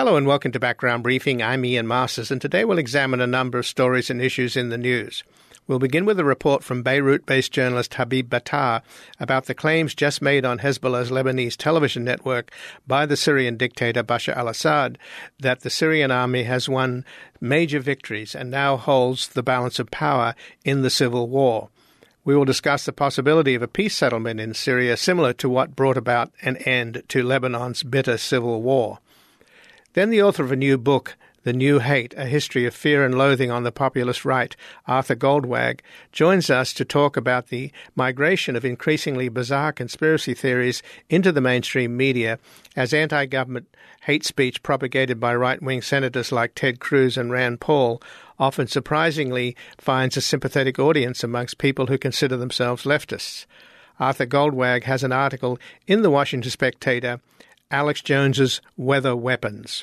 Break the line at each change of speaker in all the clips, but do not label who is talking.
Hello and welcome to Background Briefing. I'm Ian Masters, and today we'll examine a number of stories and issues in the news. We'll begin with a report from Beirut-based journalist Habib Battar about the claims just made on Hezbollah's Lebanese television network by the Syrian dictator Bashar al-Assad that the Syrian army has won major victories and now holds the balance of power in the civil war. We will discuss the possibility of a peace settlement in Syria similar to what brought about an end to Lebanon's bitter civil war. Then the author of a new book, The New Hate, A History of Fear and Loathing on the Populist Right, Arthur Goldwag, joins us to talk about the migration of increasingly bizarre conspiracy theories into the mainstream media as anti-government hate speech propagated by right-wing senators like Ted Cruz and Rand Paul often surprisingly finds a sympathetic audience amongst people who consider themselves leftists. Arthur Goldwag has an article in the Washington Spectator, Alex Jones's Weather Weapons.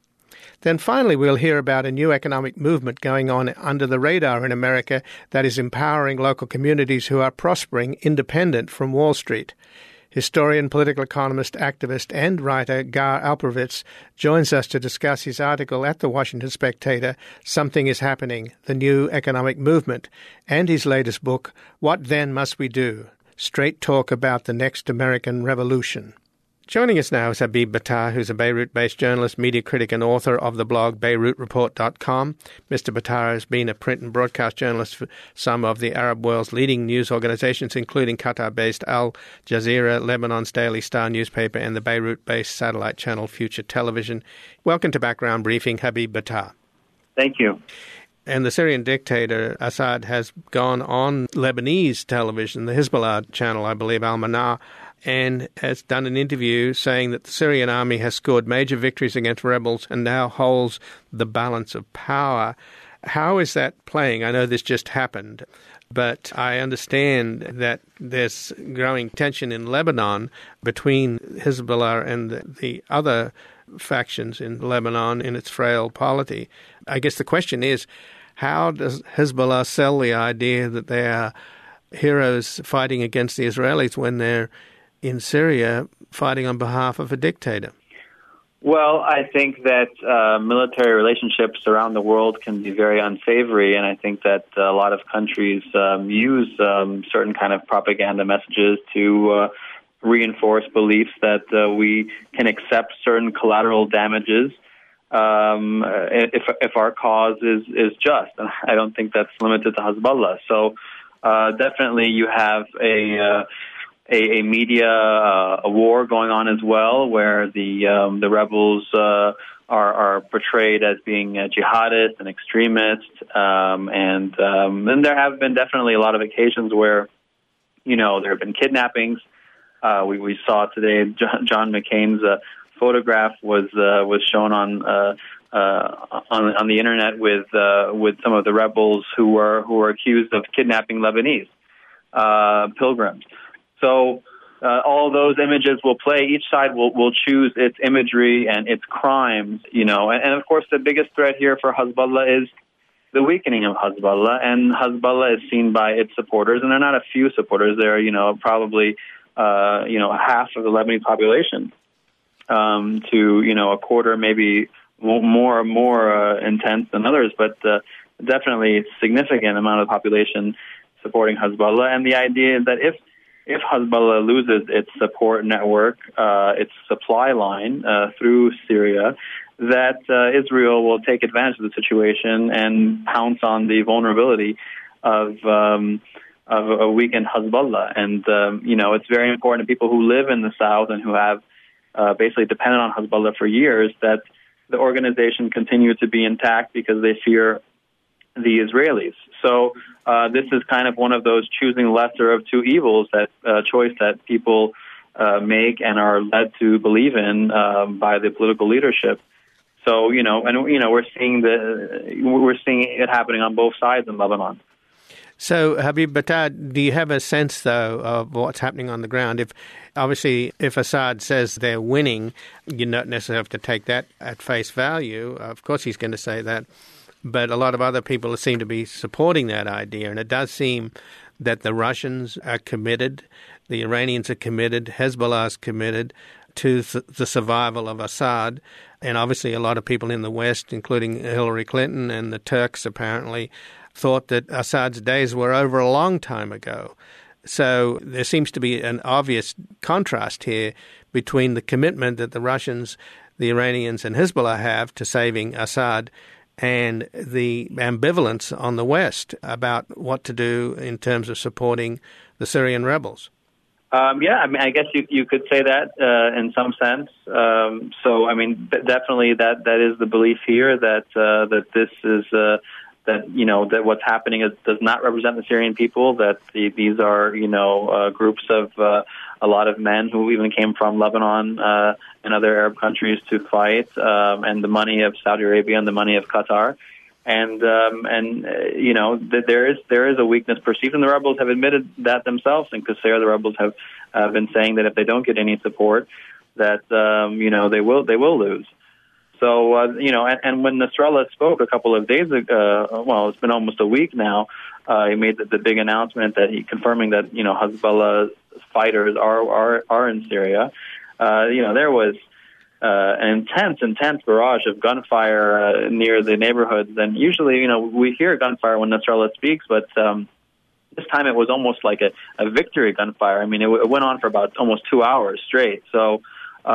Then finally we'll hear about a new economic movement going on under the radar in America that is empowering local communities who are prospering independent from Wall Street. Historian, political economist, activist and writer Gar Alperovitz joins us to discuss his article at the Washington Spectator, Something is Happening, the New Economic Movement, and his latest book, What Then Must We Do? Straight Talk About the Next American Revolution. Joining us now is Habib Battar, who's a Beirut-based journalist, media critic and author of the blog BeirutReport.com. Mr. Battar has been a print and broadcast journalist for some of the Arab world's leading news organizations, including Qatar-based Al Jazeera, Lebanon's Daily Star newspaper, and the Beirut-based satellite channel Future Television. Welcome to Background Briefing, Habib Battar.
Thank you.
And the Syrian dictator Assad has gone on Lebanese television, the Hezbollah channel, I believe, Al-Manar, and has done an interview saying that the Syrian army has scored major victories against rebels and now holds the balance of power. How is that playing? I know this just happened, but I understand that there's growing tension in Lebanon between Hezbollah and the other factions in Lebanon in its frail polity. I guess the question is, how does Hezbollah sell the idea that they are heroes fighting against the Israelis when they're in Syria fighting on behalf of a dictator?
Well, I think that military relationships around the world can be very unsavory, and I think that a lot of countries use certain kind of propaganda messages to reinforce beliefs that we can accept certain collateral damages if our cause is just. And I don't think that's limited to Hezbollah. So definitely you have a media a war going on as well, where the rebels are portrayed as being jihadists and extremists, and there have been definitely a lot of occasions where there have been kidnappings. We saw today John McCain's photograph was shown on the internet with some of the rebels who were accused of kidnapping Lebanese pilgrims. So all those images will play. Each side will choose its imagery and its crimes, and of course the biggest threat here for Hezbollah is the weakening of Hezbollah, and Hezbollah is seen by its supporters, and they're not a few supporters. They're probably half of the Lebanese population, to a quarter, maybe more intense than others, but definitely a significant amount of the population supporting Hezbollah. And the idea is that if Hezbollah loses its support network, its supply line through Syria, that Israel will take advantage of the situation and pounce on the vulnerability of a weakened Hezbollah. And, it's very important to people who live in the south and who have basically depended on Hezbollah for years that the organization continue to be intact because they fear the Israelis. So this is kind of one of those choosing lesser of two evils, that choice that people make and are led to believe in by the political leadership. So we're seeing it happening on both sides in Lebanon.
So, Habib Battar, do you have a sense, though, of what's happening on the ground? If Assad says they're winning, you don't necessarily have to take that at face value. Of course he's going to say that. But a lot of other people seem to be supporting that idea. And it does seem that the Russians are committed, the Iranians are committed, Hezbollah is committed. to the survival of Assad. And obviously a lot of people in the West, including Hillary Clinton and the Turks apparently, thought that Assad's days were over a long time ago. So there seems to be an obvious contrast here between the commitment that the Russians, the Iranians, and Hezbollah have to saving Assad and the ambivalence on the West about what to do in terms of supporting the Syrian rebels.
I guess you could say that in some sense. Definitely that is the belief here that this is that what's happening does not represent the Syrian people. That these are groups of a lot of men who even came from Lebanon and other Arab countries to fight, and the money of Saudi Arabia and the money of Qatar. That there is a weakness perceived, and the rebels have admitted that themselves. In Qusayr, the rebels have been saying that if they don't get any support, that they will lose. So and when Nasrallah spoke a couple of days ago, it's been almost a week now. He made the big announcement that he confirming that Hezbollah fighters are in Syria. There was an intense barrage of gunfire near the neighborhoods. And usually, we hear gunfire when Nasrallah speaks, but this time it was almost like a victory gunfire. I mean, it went on for about almost 2 hours straight. So,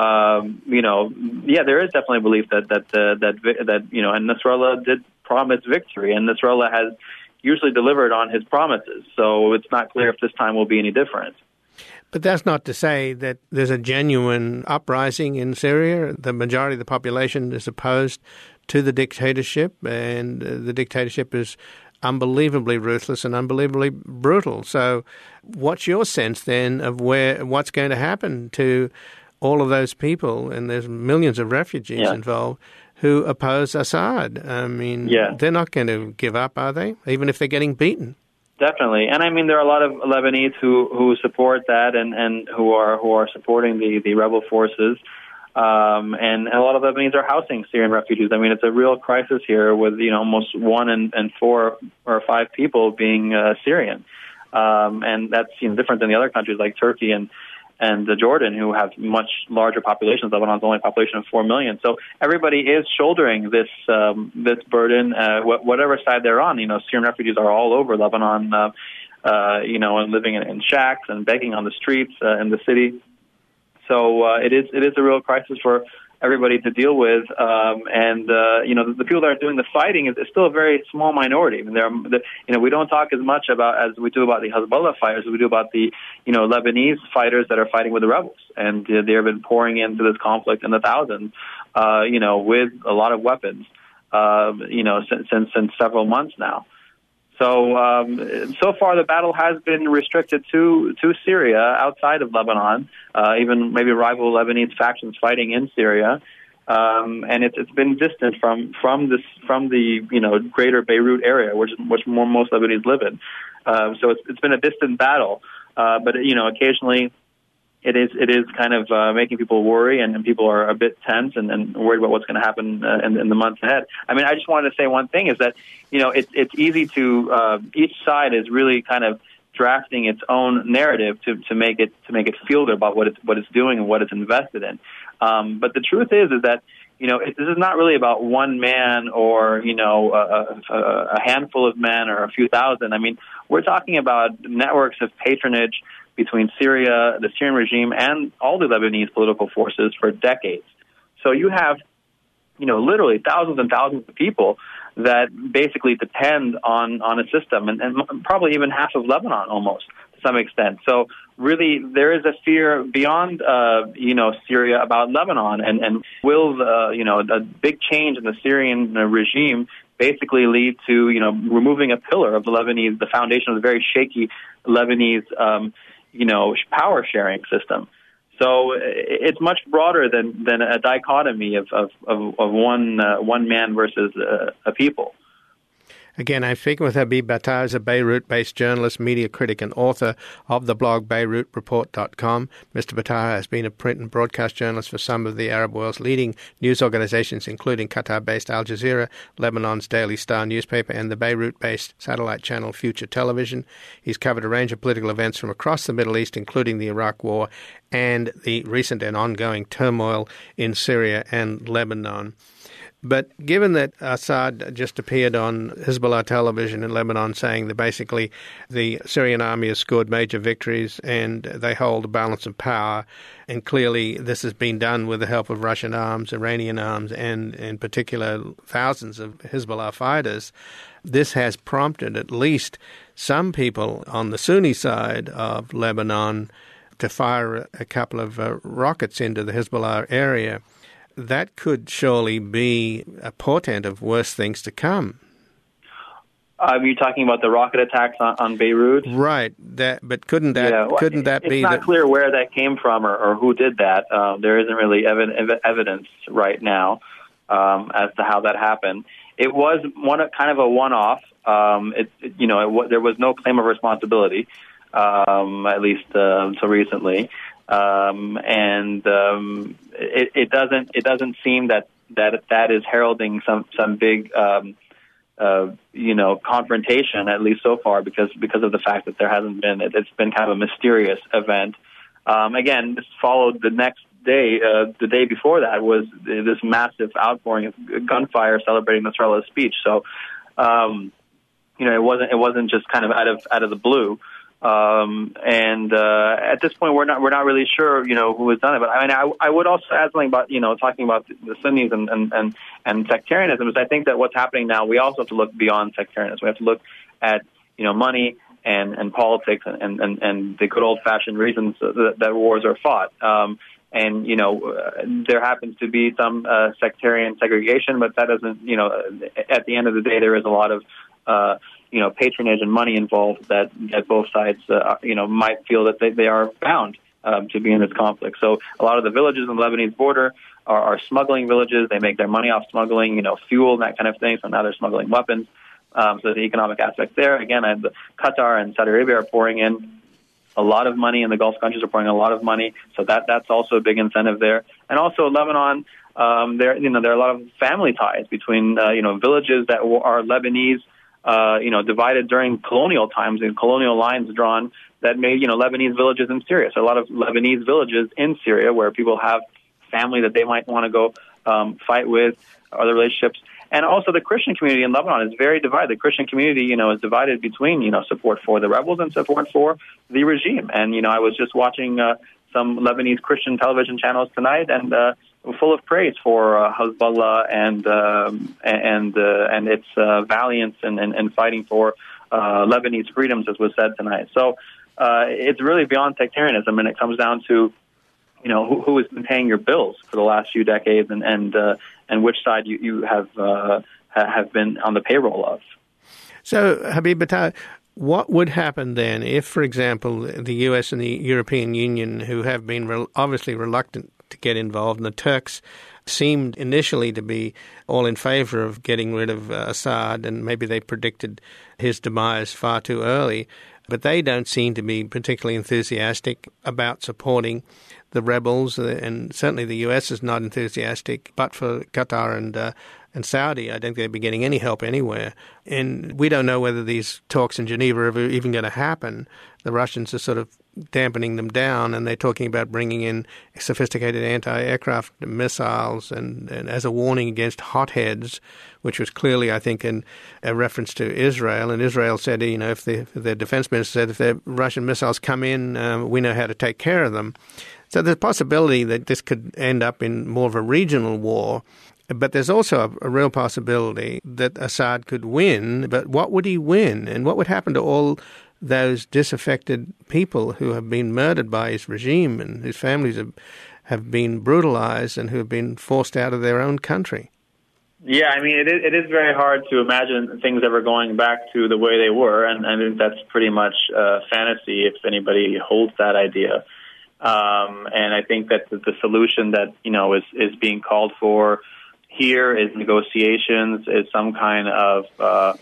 there is definitely a belief that and Nasrallah did promise victory, and Nasrallah has usually delivered on his promises. So it's not clear if this time will be any different.
But that's not to say that there's a genuine uprising in Syria. The majority of the population is opposed to the dictatorship, and the dictatorship is unbelievably ruthless and unbelievably brutal. So what's your sense then of what's going to happen to all of those people, and there's millions of refugees involved, who oppose Assad? I mean, they're not going to give up, are they, even if they're getting beaten?
Definitely, and I mean there are a lot of Lebanese who support that and who are supporting the rebel forces, and a lot of Lebanese are housing Syrian refugees. I mean it's a real crisis here with almost 1 in 4 or 5 people being Syrian, and that's different than the other countries like Turkey and Jordan, who have much larger populations. Lebanon's only a population of 4 million. So everybody is shouldering this burden, whatever side they're on. Syrian refugees are all over Lebanon, and living in shacks and begging on the streets in the city. So it is a real crisis for everybody to deal with. The people that are doing the fighting is still a very small minority. I mean, we don't talk as much as we do about the Hezbollah fighters as we do about the Lebanese fighters that are fighting with the rebels, and they have been pouring into this conflict in the thousands, with a lot of weapons, since several months now. So far the battle has been restricted to Syria outside of Lebanon, even maybe rival Lebanese factions fighting in Syria, and it's been distant from the greater Beirut area, which most Lebanese live in. So it's been a distant battle, but occasionally it is kind of making people worry, and people are a bit tense and worried about what's going to happen in the months ahead. I mean, I just wanted to say one thing is that it's easy to each side is really kind of drafting its own narrative to make it feel good about what it's doing and what it's invested in. But the truth is that this is not really about one man or a handful of men or a few thousand. I mean, we're talking about networks of patronage between Syria, the Syrian regime, and all the Lebanese political forces for decades. So you have, literally thousands and thousands of people that basically depend on a system, and probably even half of Lebanon almost to some extent. So really there is a fear beyond, Syria about Lebanon, and will, a big change in the Syrian regime basically lead to, removing a pillar of the foundation of the very shaky Lebanese power sharing system. So it's much broader than a dichotomy of one man versus a people.
Again, I'm speaking with Habib Battar, who's a Beirut-based journalist, media critic, and author of the blog BeirutReport.com. Mr. Battar has been a print and broadcast journalist for some of the Arab world's leading news organizations, including Qatar-based Al Jazeera, Lebanon's Daily Star newspaper, and the Beirut-based satellite channel Future Television. He's covered a range of political events from across the Middle East, including the Iraq War and the recent and ongoing turmoil in Syria and Lebanon. But given that Assad just appeared on Hezbollah television in Lebanon saying that basically the Syrian army has scored major victories and they hold a balance of power, and clearly this has been done with the help of Russian arms, Iranian arms, and in particular thousands of Hezbollah fighters, this has prompted at least some people on the Sunni side of Lebanon to fire a couple of rockets into the Hezbollah area. That could surely be a portent of worse things to come.
You're talking about the rocket attacks on Beirut?
Right. But couldn't that be...
It's not clear where that came from or who did that. There isn't really evidence right now as to how that happened. It was kind of a one-off. There was no claim of responsibility, at least until recently. It doesn't seem that is heralding some big confrontation, at least so far, because of the fact that there hasn't been. It's been kind of a mysterious event. Again, this followed the next day. The day before that was this massive outpouring of gunfire celebrating Nasrallah's speech. So it wasn't just kind of out of the blue. At this point, we're not really sure, who has done it. But I mean, I would also add something about, talking about the Sunnis and sectarianism. Is I think that what's happening now, we also have to look beyond sectarianism. We have to look at, money and politics and the good old-fashioned reasons that wars are fought. There happens to be some sectarian segregation, but that doesn't, at the end of the day, there is a lot of patronage and money involved that both sides, might feel that they are bound to be in this conflict. So a lot of the villages on the Lebanese border are smuggling villages. They make their money off smuggling, fuel and that kind of thing. So now they're smuggling weapons. So the economic aspect there. Again, Qatar and Saudi Arabia are pouring in a lot of money, and the Gulf countries are pouring a lot of money. So that's also a big incentive there. And also Lebanon, there are a lot of family ties between villages that are Lebanese. Divided during colonial times and colonial lines drawn that made, Lebanese villages in Syria. So a lot of Lebanese villages in Syria where people have family that they might want to go fight with, other relationships. And also the Christian community in Lebanon is very divided. The Christian community, is divided between, support for the rebels and support for the regime. And, I was just watching some Lebanese Christian television channels tonight and full of praise for Hezbollah and its valiance and fighting for Lebanese freedoms, as was said tonight. So it's really beyond sectarianism, and it comes down to who has been paying your bills for the last few decades and which side you have been on the payroll of. So,
Habib Battar, what would happen then if, for example, the U.S. and the European Union, who have been obviously reluctant to get involved, and the Turks seemed initially to be all in favor of getting rid of Assad, and maybe they predicted his demise far too early, but they don't seem to be particularly enthusiastic about supporting the rebels, and certainly the U.S. is not enthusiastic, but for Qatar and Saudi, I don't think they'd be getting any help anywhere. And we don't know whether these talks in Geneva are even going to happen. The Russians are sort of dampening them down, and they're talking about bringing in sophisticated anti-aircraft missiles and as a warning against hotheads, which was clearly, I think, a reference to Israel. And Israel said, if the defense minister said, if the Russian missiles come in, we know how to take care of them. So there's a possibility that this could end up in more of a regional war. But there's also a real possibility that Assad could win. But what would he win? And what would happen to all those disaffected people who have been murdered by his regime and whose families have been brutalized and who have been forced out of their own country?
Yeah, I mean, it is very hard to imagine things ever going back to the way they were. And I think that's pretty much fantasy if anybody holds that idea. And I think that the solution that, is being called for here is negotiations, is some kind of,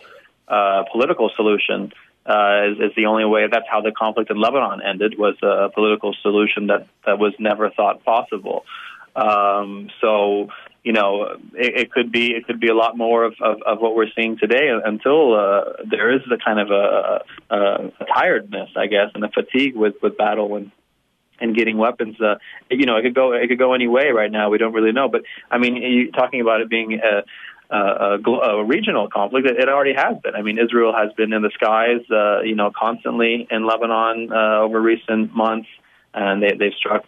political solution is the only way. That's how the conflict in Lebanon ended, was a political solution that was never thought possible. So, it could be a lot more of what we're seeing today until there is a kind of a tiredness, I guess, and a fatigue with battle and getting weapons. It could go any way right now. We don't really know. But I mean, you're talking about it being a regional conflict. It already has been. I mean, Israel has been in the skies, constantly in Lebanon over recent months, and they've struck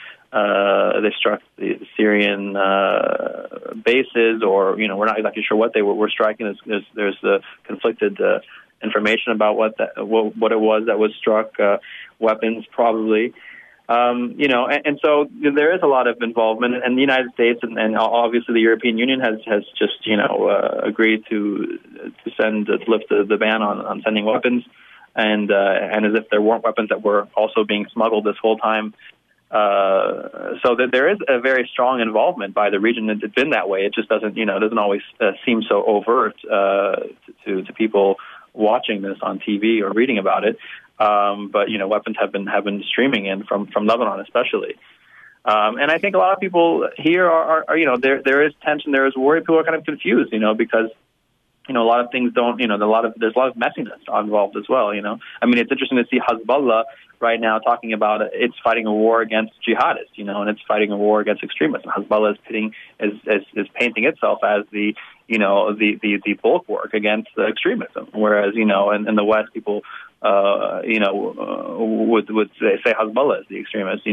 the Syrian bases, or we're not exactly sure what they were striking. There's conflicted information about what it was that was struck. Weapons, probably. And so there is a lot of involvement, and the United States and obviously the European Union has just agreed to lift the ban on sending weapons, and as if there weren't weapons that were also being smuggled this whole time. So that there is a very strong involvement by the region. It's been that way. It just doesn't always seem so overt to people watching this on TV or reading about it. But weapons have been streaming in from Lebanon, especially. And I think a lot of people here are there is tension, there is worry. People are kind of confused, because a lot of things don't, there's a lot of messiness involved as well. I mean, it's interesting to see Hezbollah right now talking about it's fighting a war against jihadists, and it's fighting a war against extremists. And Hezbollah is painting itself as the bulwark against extremism, whereas in the West people would say Hezbollah is the extremist.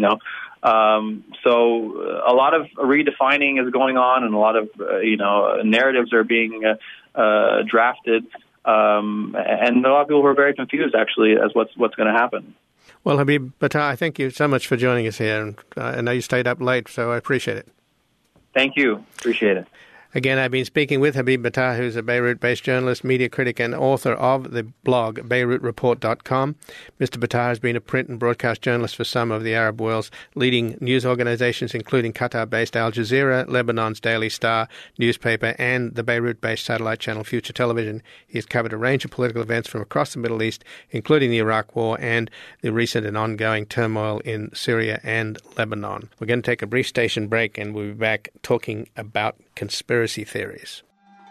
So a lot of redefining is going on, and a lot of narratives are being drafted, and a lot of people were very confused actually as what's going to happen.
Well, Habib Battah, I thank you so much for joining us here, and I know you stayed up late, so I appreciate it.
Thank you. Appreciate it.
Again, I've been speaking with Habib Battah, who's a Beirut-based journalist, media critic, and author of the blog BeirutReport.com. Mr. Battah has been a print and broadcast journalist for some of the Arab world's leading news organizations, including Qatar-based Al Jazeera, Lebanon's Daily Star newspaper, and the Beirut-based satellite channel Future Television. He has covered a range of political events from across the Middle East, including the Iraq War and the recent and ongoing turmoil in Syria and Lebanon. We're going to take a brief station break, and we'll be back talking about conspiracy theories.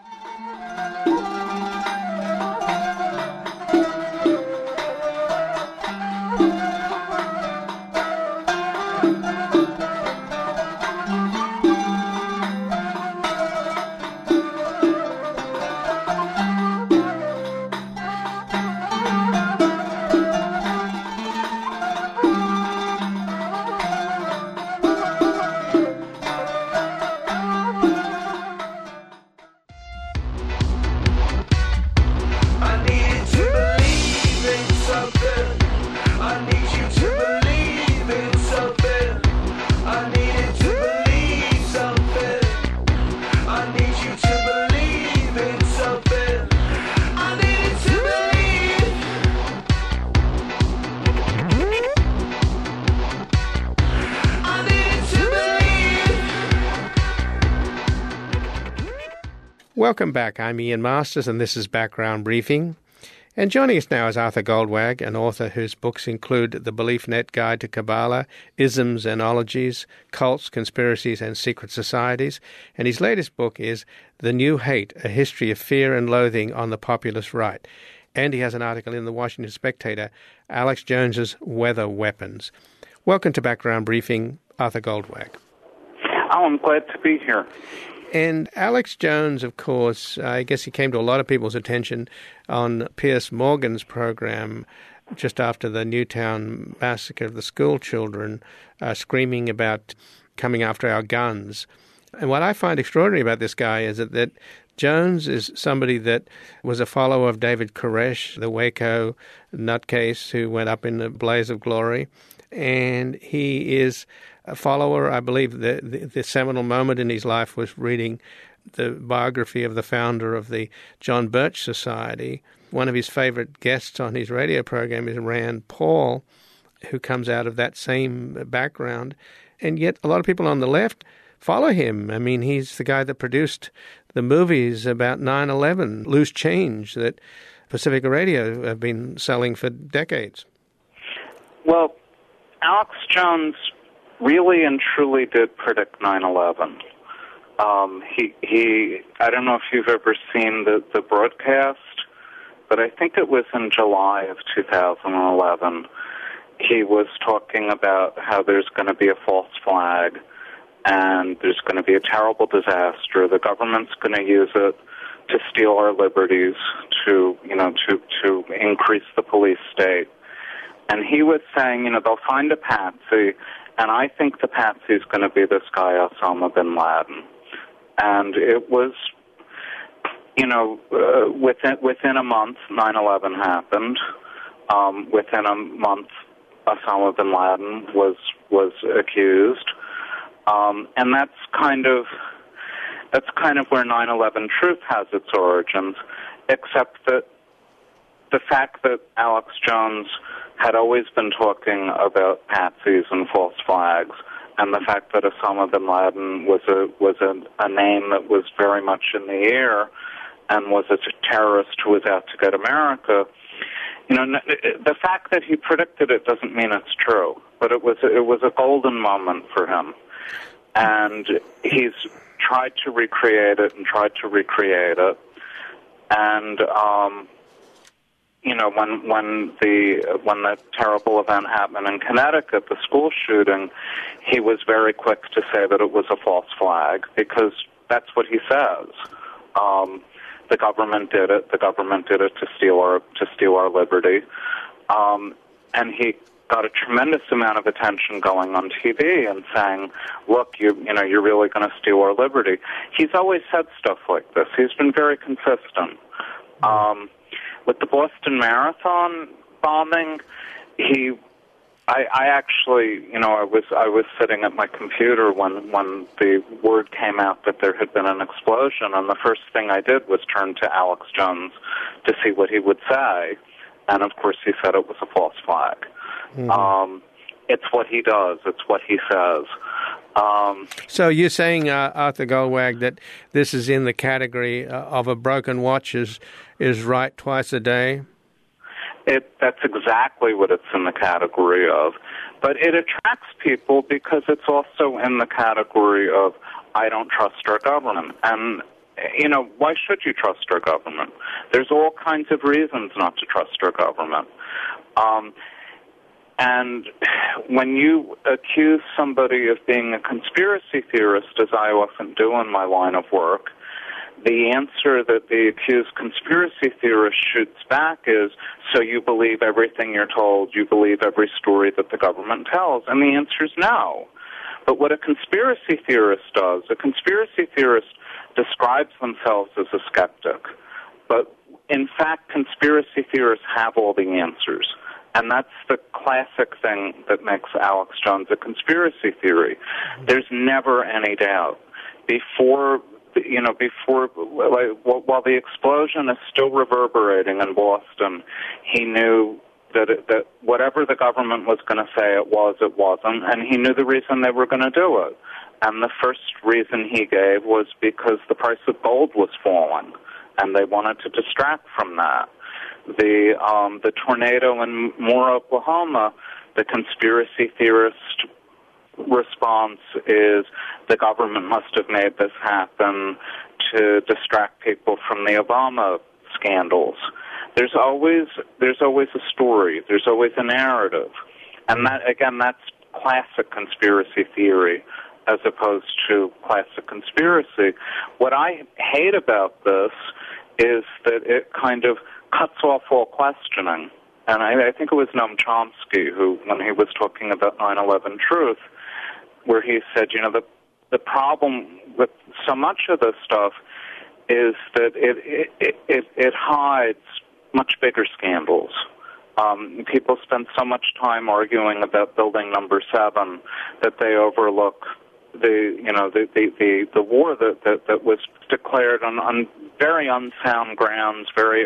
Welcome back. I'm Ian Masters, and this is Background Briefing. And joining us now is Arthur Goldwag, an author whose books include The Belief Net Guide to Kabbalah, Isms and Ologies, Cults, Conspiracies, and Secret Societies. And his latest book is The New Hate, A History of Fear and Loathing on the Populist Right. And he has an article in the Washington Spectator, Alex Jones's Weather Weapons. Welcome to Background Briefing, Arthur Goldwag.
Oh, I'm glad to be here.
And Alex Jones, of course, I guess he came to a lot of people's attention on Piers Morgan's program just after the Newtown massacre of the school children, screaming about coming after our guns. And what I find extraordinary about this guy is that Jones is somebody that was a follower of David Koresh, the Waco nutcase who went up in a blaze of glory. And he is a follower. I believe the seminal moment in his life was reading the biography of the founder of the John Birch Society. One of his favorite guests on his radio program is Rand Paul, who comes out of that same background. And yet a lot of people on the left follow him. I mean, he's the guy that produced the movies about 9/11, Loose Change, that Pacifica Radio have been selling for decades.
Well, Alex Jones really and truly did predict 9/11. I don't know if you've ever seen the broadcast, but I think it was in July of 2011. He was talking about how there's going to be a false flag and there's going to be a terrible disaster. The government's going to use it to steal our liberties, to increase the police state. And he was saying, they'll find a patsy, and I think the patsy is going to be this guy Osama bin Laden. And it was, within a month, 9/11 happened. Within a month, Osama bin Laden was accused. And that's kind of where 9/11 Truth has its origins, except that the fact that Alex Jones had always been talking about patsies and false flags, and the fact that Osama bin Laden was a name that was very much in the air and was a terrorist who was out to get America, the fact that he predicted it doesn't mean it's true, but it was a golden moment for him. And he's tried to recreate it. And, when the terrible event happened in Connecticut, the school shooting, he was very quick to say that it was a false flag, because that's what he says. The government did it. The government did it to steal our liberty. And he got a tremendous amount of attention going on TV and saying, look, you're really going to steal our liberty. He's always said stuff like this. He's been very consistent. With the Boston Marathon bombing, I was sitting at my computer when the word came out that there had been an explosion, and the first thing I did was turn to Alex Jones to see what he would say, and of course he said it was a false flag. Mm-hmm. It's what he does. It's what he says.
So you're saying, Arthur Goldwag, that this is in the category of a broken watch is right twice a day?
That's exactly what it's in the category of. But it attracts people because it's also in the category of, I don't trust our government. And, why should you trust our government? There's all kinds of reasons not to trust our government. And when you accuse somebody of being a conspiracy theorist, as I often do in my line of work, the answer that the accused conspiracy theorist shoots back is, so you believe everything you're told, you believe every story that the government tells, and the answer is no. But what a conspiracy theorist does, a conspiracy theorist describes themselves as a skeptic, but in fact conspiracy theorists have all the answers. And that's the classic thing that makes Alex Jones a conspiracy theory. There's never any doubt. While the explosion is still reverberating in Boston, he knew that whatever the government was going to say it wasn't, and he knew the reason they were going to do it. And the first reason he gave was because the price of gold was falling, and they wanted to distract from that. The tornado in Moore, Oklahoma, the conspiracy theorist response is the government must have made this happen to distract people from the Obama scandals. There's always a story. There's always a narrative. And that's classic conspiracy theory as opposed to classic conspiracy. What I hate about this is that it kind of cuts off all questioning. And I think it was Noam Chomsky who, when he was talking about 9/11 Truth, where he said, the problem with so much of this stuff is that it hides much bigger scandals. People spend so much time arguing about building number 7 that they overlook the war that was declared on very unsound grounds, very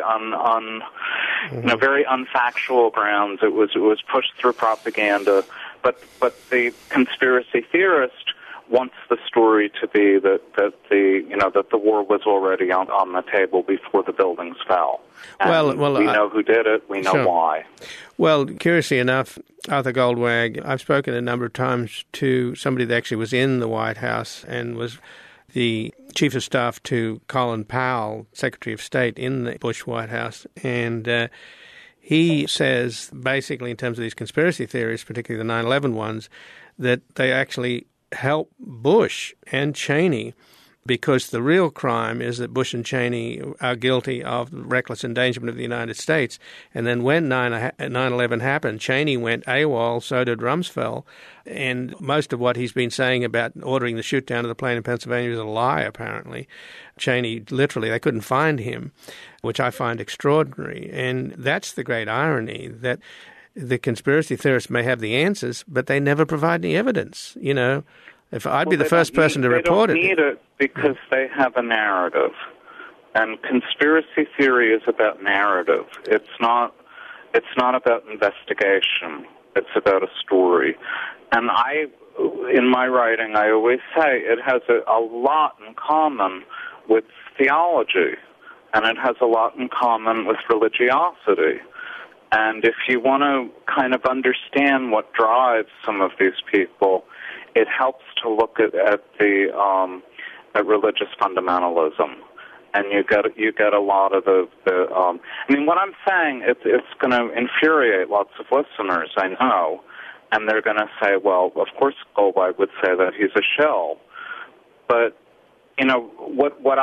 very unfactual grounds. It was pushed through propaganda, but the conspiracy theorist wants the story to be that the war was already on the table before the buildings fell. And we know who did it. We know why.
Well, curiously enough, Arthur Goldwag, I've spoken a number of times to somebody that actually was in the White House and was the chief of staff to Colin Powell, Secretary of State in the Bush White House, and he says, basically, in terms of these conspiracy theories, particularly the 9/11 ones, that they actually help Bush and Cheney, because the real crime is that Bush and Cheney are guilty of reckless endangerment of the United States. And then when 9/11 happened, Cheney went AWOL, so did Rumsfeld, and most of what he's been saying about ordering the shoot-down of the plane in Pennsylvania is a lie, apparently. Cheney, literally, they couldn't find him, which I find extraordinary. And that's the great irony, that the conspiracy theorists may have the answers, but they never provide any evidence, you know. If I'd be the first person to report it.
They don't need it because they have a narrative. And conspiracy theory is about narrative. It's not about investigation. It's about a story. And in my writing, I always say it has a lot in common with theology, and it has a lot in common with religiosity. And if you want to kind of understand what drives some of these people, it helps to look at religious fundamentalism, and you get a lot of the I mean, what I'm saying, it's going to infuriate lots of listeners, I know, and they're going to say, well, of course Goldwag would say that he's a shill, but you know what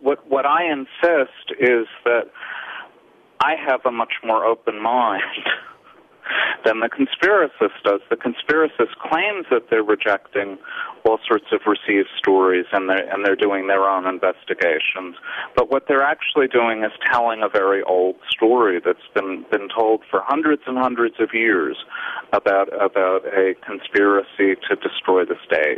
I insist is that I have a much more open mind than the conspiracist does. The conspiracist claims that they're rejecting all sorts of received stories and they're doing their own investigations. But what they're actually doing is telling a very old story that's been told for hundreds and hundreds of years about a conspiracy to destroy the state.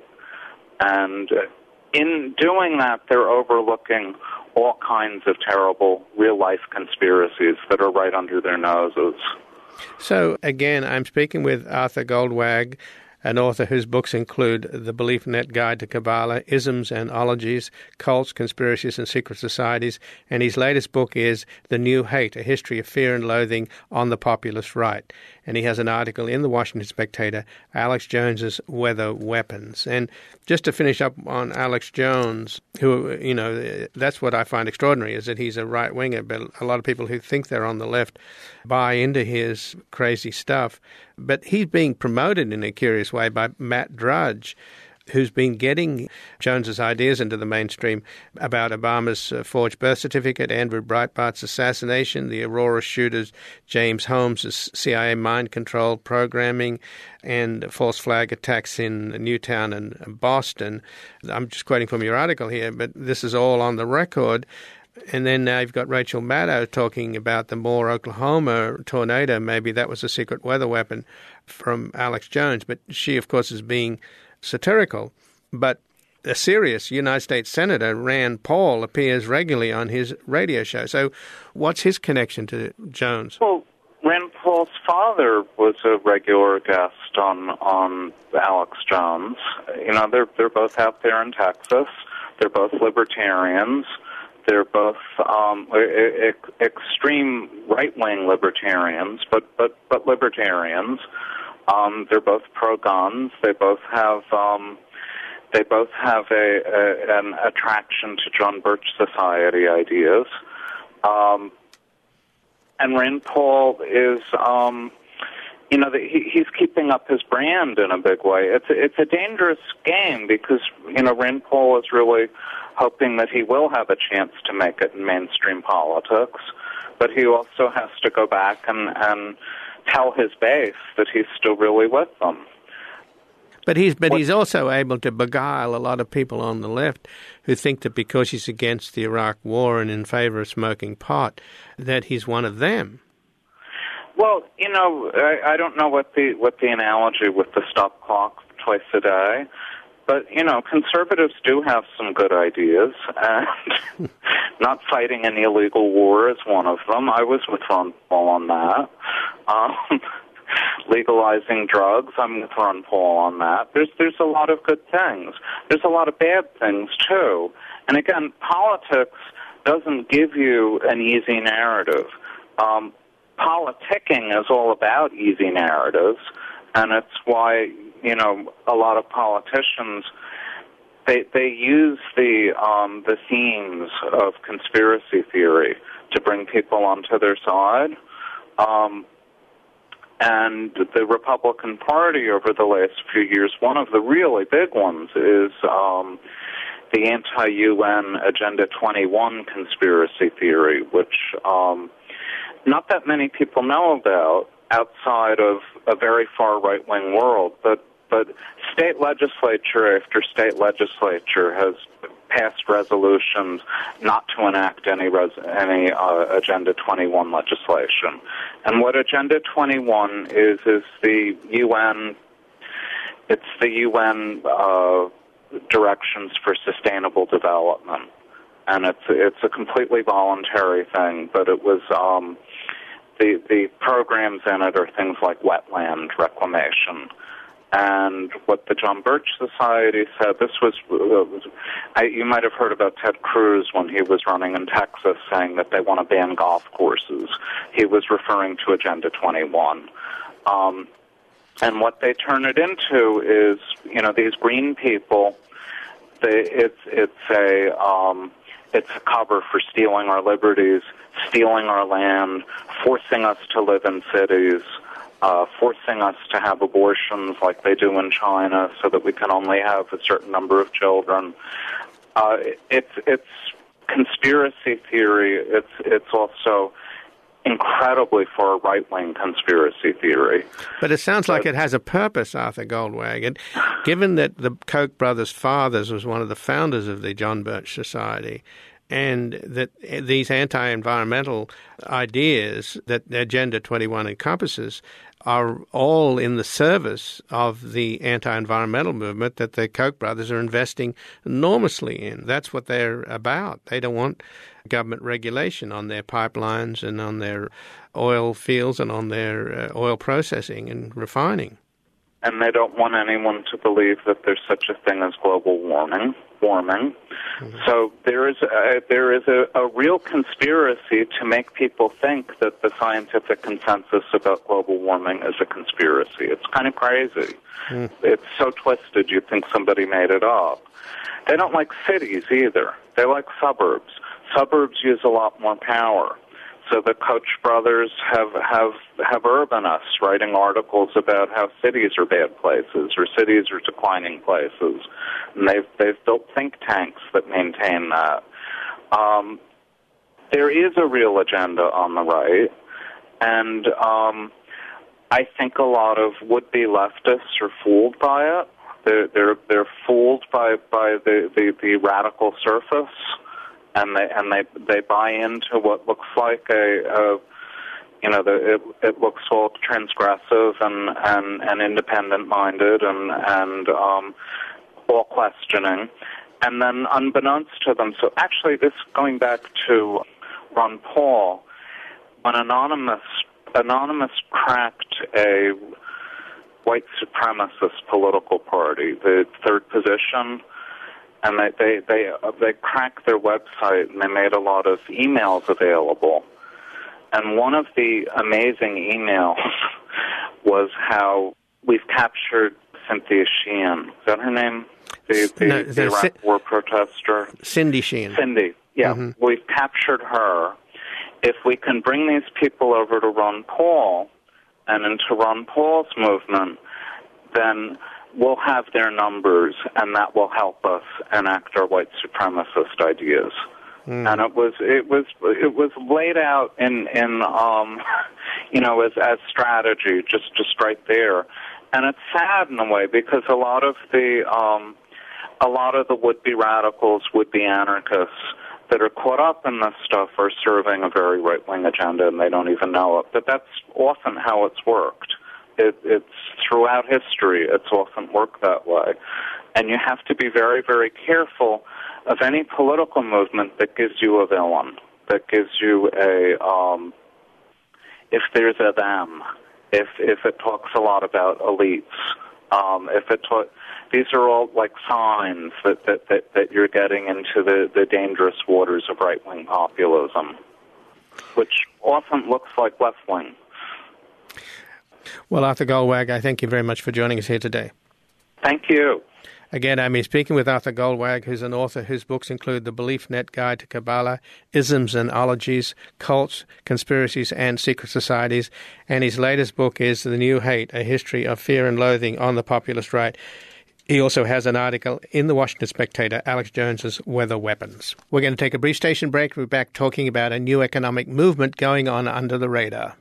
And in doing that, they're overlooking all kinds of terrible real-life conspiracies that are right under their noses.
So, again, I'm speaking with Arthur Goldwag, an author whose books include The Belief Net Guide to Kabbalah, Isms and Ologies, Cults, Conspiracies, and Secret Societies, and his latest book is The New Hate, A History of Fear and Loathing on the Populist Right. And he has an article in the Washington Spectator, Alex Jones's Weather Weapons. And just to finish up on Alex Jones, who, you know, that's what I find extraordinary, is that he's a right-winger, but a lot of people who think they're on the left buy into his crazy stuff. But he's being promoted in a curious way by Matt Drudge, who's been getting Jones's ideas into the mainstream about Obama's forged birth certificate, Andrew Breitbart's assassination, the Aurora shooters, James Holmes' CIA mind control programming, and false flag attacks in Newtown and Boston. I'm just quoting from your article here, but this is all on the record. And then now you've got Rachel Maddow talking about the Moore, Oklahoma tornado. Maybe that was a secret weather weapon from Alex Jones. But she, of course, is being satirical. But a serious United States Senator, Rand Paul, appears regularly on his radio show. So what's his connection to Jones?
Well, Rand Paul's father was a regular guest on Alex Jones. You know, they're both out there in Texas. They're both libertarians. They're both extreme right-wing libertarians, but libertarians. They're both pro-guns. They both have an attraction to John Birch Society ideas. And Rand Paul is, he's keeping up his brand in a big way. It's a dangerous game because, Rand Paul is really hoping that he will have a chance to make it in mainstream politics, but he also has to go back and tell his base that he's still really with them.
But he's also able to beguile a lot of people on the left who think that because he's against the Iraq War and in favor of smoking pot, that he's one of them.
Well, I don't know what the analogy with the stop clock twice a day. But, conservatives do have some good ideas, and not fighting an illegal war is one of them. I was with Ron Paul on that. legalizing drugs. I'm with Ron Paul on that. There's a lot of good things. There's a lot of bad things, too. And again, politics doesn't give you an easy narrative. Politicking is all about easy narratives, and it's why, a lot of politicians, they use the themes of conspiracy theory to bring people onto their side. And the Republican Party over the last few years, one of the really big ones is the anti-UN Agenda 21 conspiracy theory, which not that many people know about outside of a very far right-wing world, but state legislature after state legislature has passed resolutions not to enact any Agenda 21 legislation. And what Agenda 21 is the UN. It's the UN directions for sustainable development, and it's a completely voluntary thing. But it was the programs in it are things like wetland reclamation. And what the John Birch Society said, this was, you might have heard about Ted Cruz when he was running in Texas saying that they want to ban golf courses. He was referring to Agenda 21. And what they turn it into is, these green people, it's a cover for stealing our liberties, stealing our land, forcing us to live in cities, forcing us to have abortions like they do in China so that we can only have a certain number of children. It's conspiracy theory. It's also incredibly far right-wing conspiracy theory.
But it sounds like it has a purpose, Arthur Goldwag. And given that the Koch brothers' fathers was one of the founders of the John Birch Society, and that these anti-environmental ideas that Agenda 21 encompasses are all in the service of the anti-environmental movement that the Koch brothers are investing enormously in. That's what they're about. They don't want government regulation on their pipelines and on their oil fields and on their oil processing and refining.
And they don't want anyone to believe that there's such a thing as global warming. Mm-hmm. So there is a real conspiracy to make people think that the scientific consensus about global warming is a conspiracy. It's kind of crazy. Mm. It's so twisted you think somebody made it up. They don't like cities either. They like suburbs. Suburbs use a lot more power. So the Koch brothers have urbanists writing articles about how cities are bad places or cities are declining places, and they've built think tanks that maintain that. There is a real agenda on the right, and I think a lot of would-be leftists are fooled by it. They're fooled by the radical surface. And they buy into what looks like it looks all transgressive and independent-minded and all questioning, and then unbeknownst to them. So actually, this going back to Ron Paul, when Anonymous cracked a white supremacist political party, the third position. And they cracked their website and they made a lot of emails available. And one of the amazing emails was how we've captured Cynthia Sheehan. Is that her name? The Iraq War protester?
Cindy Sheehan.
Cindy, yeah. Mm-hmm. We've captured her. If we can bring these people over to Ron Paul and into Ron Paul's movement, then we'll have their numbers, and that will help us enact our white supremacist ideas. Mm. And it was laid out in as strategy, just right there. And it's sad in a way because a lot of the would-be radicals, would-be anarchists that are caught up in this stuff are serving a very right-wing agenda, and they don't even know it. But that's often how it's worked. It's throughout history, it's often worked that way. And you have to be very, very careful of any political movement that gives you a villain, that gives you if there's a them, if it talks a lot about elites, these are all like signs that you're getting into the dangerous waters of right-wing populism, which often looks like left-wing.
Well, Arthur Goldwag, I thank you very much for joining us here today.
Thank you.
Again, I'm speaking with Arthur Goldwag, who's an author whose books include The BeliefNet Guide to Kabbalah, Isms and Ologies, Cults, Conspiracies, and Secret Societies. And his latest book is The New Hate, A History of Fear and Loathing on the Populist Right. He also has an article in the Washington Spectator, Alex Jones's Weather Weapons. We're going to take a brief station break. We're back talking about a new economic movement going on under the radar.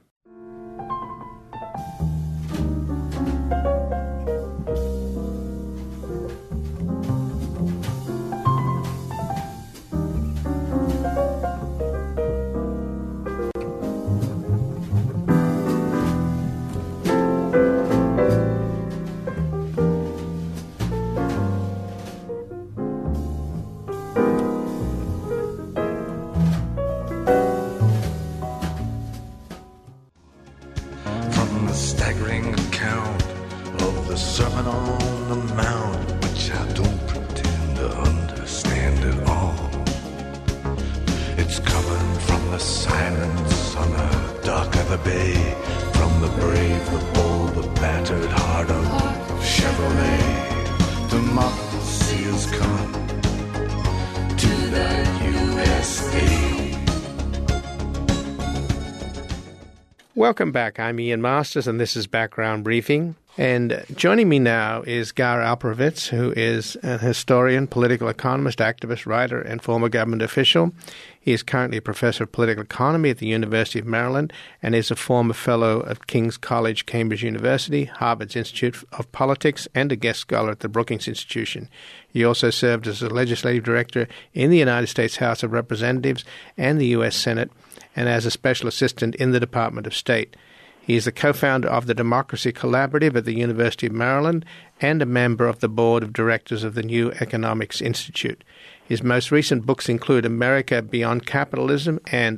Welcome back. I'm Ian Masters, and this is Background Briefing. And joining me now is Gar Alperovitz, who is an historian, political economist, activist, writer, and former government official. He is currently a professor of political economy at the University of Maryland and is a former fellow of King's College, Cambridge University, Harvard's Institute of Politics, and a guest scholar at the Brookings Institution. He also served as a legislative director in the United States House of Representatives and the U.S. Senate, and as a special assistant in the Department of State. He is the co-founder of the Democracy Collaborative at the University of Maryland and a member of the board of directors of the New Economics Institute. His most recent books include America Beyond Capitalism and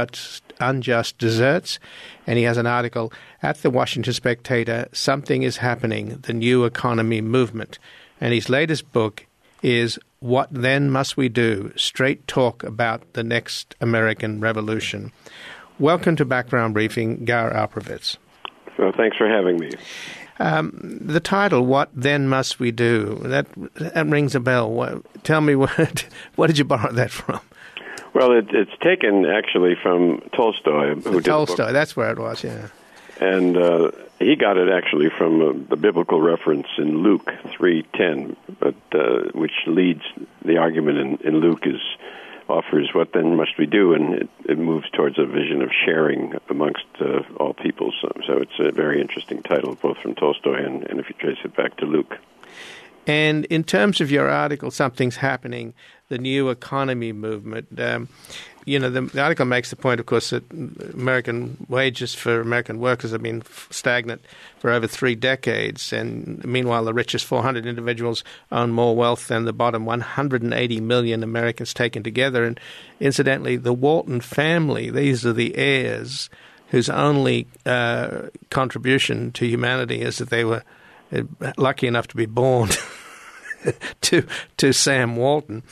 Unjust Deserts, and he has an article at the Washington Spectator, Something is Happening, the New Economy Movement. And his latest book is What Then Must We Do? Straight Talk About the Next American Revolution. Welcome to Background Briefing, Gar Alperovitz.
So thanks for having me.
The title, What Then Must We Do? That rings a bell. Tell me, what did you borrow that from?
Well, it's taken actually from Tolstoy.
Tolstoy, that's where it was, yeah.
And he got it actually from the biblical reference in Luke 3:10, but which leads the argument in Luke offers what then must we do, and it moves towards a vision of sharing amongst all peoples. So it's a very interesting title, both from Tolstoy and if you trace it back to Luke.
And in terms of your article, Something's Happening, the New Economy Movement, the article makes the point, of course, that American wages for American workers have been stagnant for over 3 decades, and meanwhile the richest 400 individuals own more wealth than the bottom 180 million Americans taken together. And incidentally, the Walton family, these are the heirs whose only contribution to humanity is that they were lucky enough to be born to Sam Walton.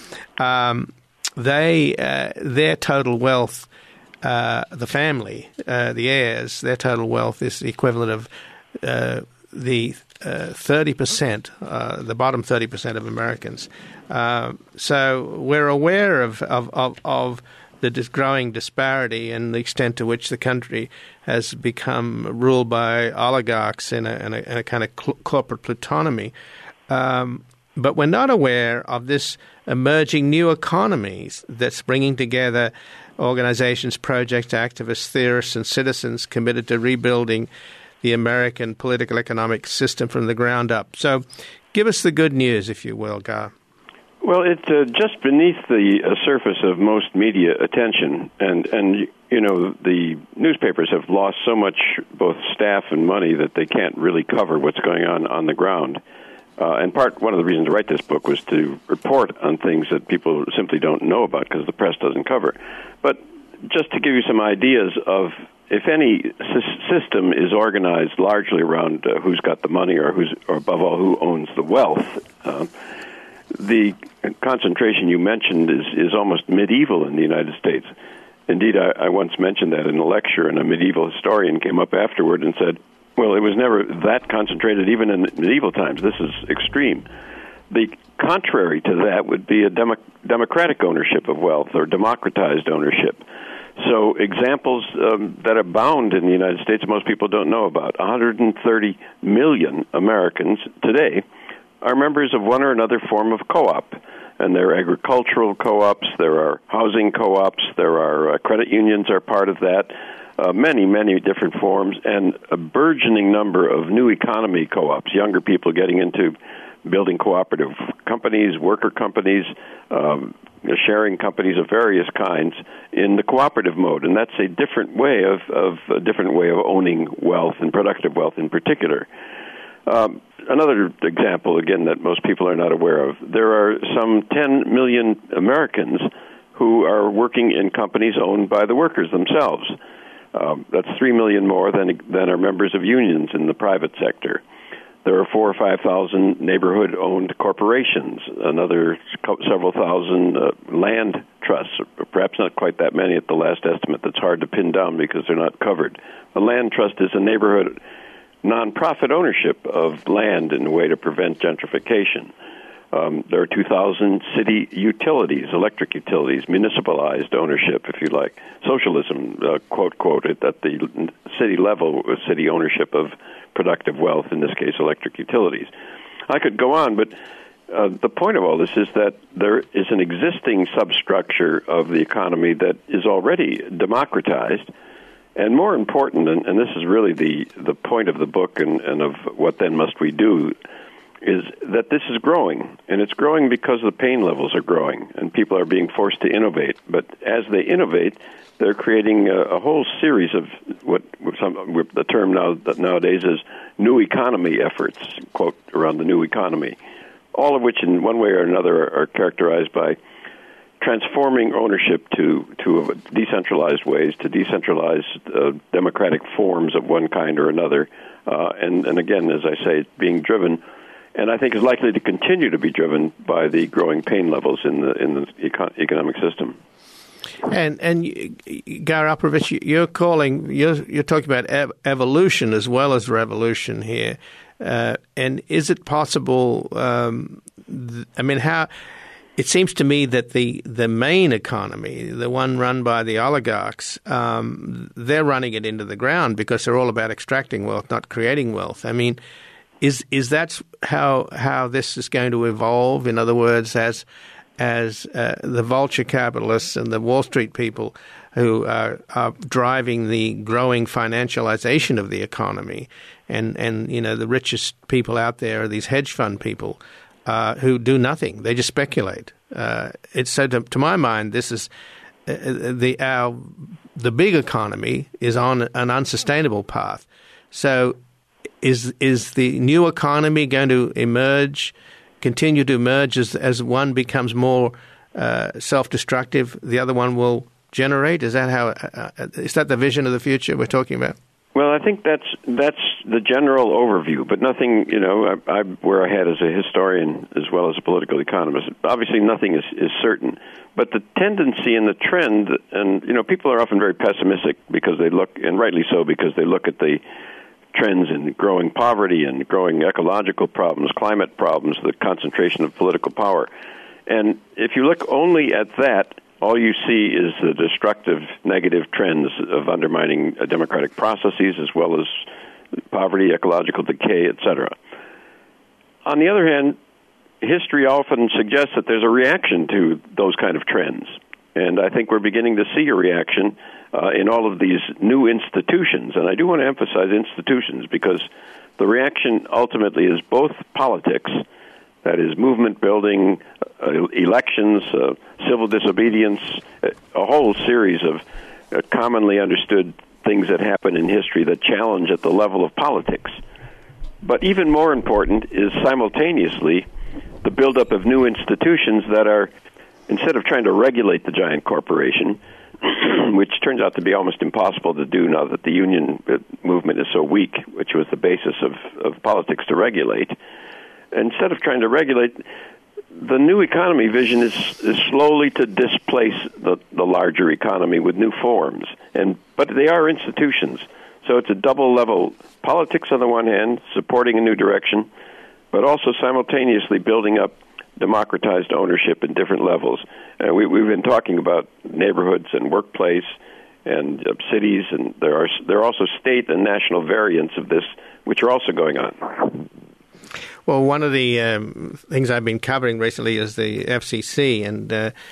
Their total wealth, the family, the heirs, their total wealth is the equivalent of the 30%, the bottom 30% of Americans. So we're aware of the growing disparity and the extent to which the country has become ruled by oligarchs in a kind of corporate plutonymy. But we're not aware of this emerging new economies that's bringing together organizations, projects, activists, theorists, and citizens committed to rebuilding the American political economic system from the ground up. So give us the good news, if you will, Gar.
Well, it's just beneath the surface of most media attention, and the newspapers have lost so much both staff and money that they can't really cover what's going on the ground. One of the reasons to write this book was to report on things that people simply don't know about because the press doesn't cover. But just to give you some ideas of, if any system is organized largely around who's got the money or above all, who owns the wealth, the concentration you mentioned is almost medieval in the United States. Indeed, I once mentioned that in a lecture, and a medieval historian came up afterward and said, well, it was never that concentrated even in medieval times. This is extreme. The contrary to that would be a democratic ownership of wealth or democratized ownership. So examples that abound in the United States most people don't know about. 130 million Americans today are members of one or another form of co-op. And there are agricultural co-ops, there are housing co-ops, there are credit unions are part of that, many, many different forms, and a burgeoning number of new economy co-ops, younger people getting into building cooperative companies, worker companies, sharing companies of various kinds in the cooperative mode. And that's a different way of owning wealth and productive wealth in particular. Another example, again, that most people are not aware of, there are some 10 million Americans who are working in companies owned by the workers themselves. That's 3 million more than are members of unions in the private sector. There are 4,000 or 5,000 neighborhood-owned corporations, another several thousand land trusts, perhaps not quite that many at the last estimate. That's hard to pin down because they're not covered. A land trust is a neighborhood nonprofit ownership of land in a way to prevent gentrification. There are 2,000 city utilities, electric utilities, municipalized ownership, if you like. Socialism, quote, at the city level, city ownership of productive wealth, in this case, electric utilities. I could go on, but the point of all this is that there is an existing substructure of the economy that is already democratized. And more important, and this is really the point of the book and of what then must we do, is that this is growing. And it's growing because the pain levels are growing, and people are being forced to innovate. But as they innovate, they're creating a whole series of what the term nowadays is new economy efforts, quote, around the new economy, all of which in one way or another are characterized by transforming ownership to decentralized ways, to decentralized democratic forms of one kind or another. And again, as I say, it's being driven, and I think is likely to continue to be driven by the growing pain levels in the economic system.
And Gar Alperovitch, you're talking about evolution as well as revolution here. And is it possible? It seems to me that the main economy, the one run by the oligarchs, they're running it into the ground because they're all about extracting wealth, not creating wealth. I mean, is that how this is going to evolve? In other words, as the vulture capitalists and the Wall Street people who are driving the growing financialization of the economy, and the richest people out there are these hedge fund people. Who do nothing. They just speculate. To my mind, this is the big economy is on an unsustainable path. So is the new economy going to continue to emerge as one becomes more self-destructive, the other one will generate? Is that the vision of the future we're talking about?
Well, I think that's the general overview, but nothing, I wear a hat as a historian as well as a political economist. Obviously, nothing is certain, but the tendency and the trend, and, people are often very pessimistic because they look, and rightly so, because they look at the trends in growing poverty and growing ecological problems, climate problems, the concentration of political power. And if you look only at that, all you see is the destructive, negative trends of undermining democratic processes as well as poverty, ecological decay, etc. On the other hand, history often suggests that there's a reaction to those kind of trends. And I think we're beginning to see a reaction in all of these new institutions. And I do want to emphasize institutions because the reaction ultimately is both politics, that is movement building, elections, civil disobedience, a whole series of commonly understood things that happen in history that challenge at the level of politics. But even more important is simultaneously the buildup of new institutions that are, instead of trying to regulate the giant corporation, which turns out to be almost impossible to do now that the union movement is so weak, which was the basis of politics to regulate. Instead of trying to regulate, the new economy vision is slowly to displace the larger economy with new forms, but they are institutions. So it's a double level: politics on the one hand, supporting a new direction, but also simultaneously building up democratized ownership in different levels. We've been talking about neighborhoods and workplace and cities, and there are also state and national variants of this, which are also going on.
Well, one of the things I've been covering recently is the FCC, and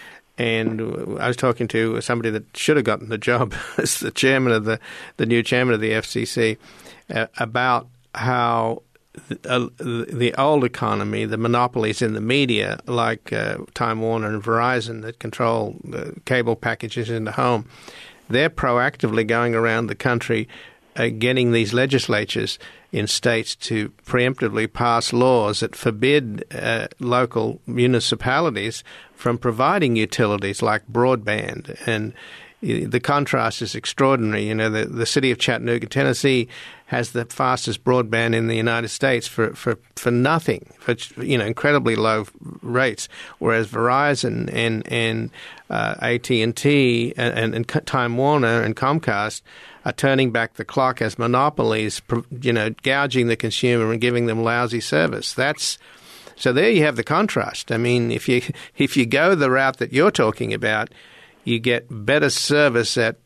I was talking to somebody that should have gotten the job as the chairman of the new chairman of the FCC about how the old economy, the monopolies in the media like Time Warner and Verizon that control the cable packages in the home, they're proactively going around the country getting these legislatures in states to preemptively pass laws that forbid local municipalities from providing utilities like broadband. And the contrast is extraordinary. You know, the city of Chattanooga, Tennessee, has the fastest broadband in the United States for nothing, for incredibly low rates, whereas Verizon and AT&T and Time Warner and Comcast are turning back the clock as monopolies, gouging the consumer and giving them lousy service. So there you have the contrast. I mean, if you go the route that you're talking about, you get better service at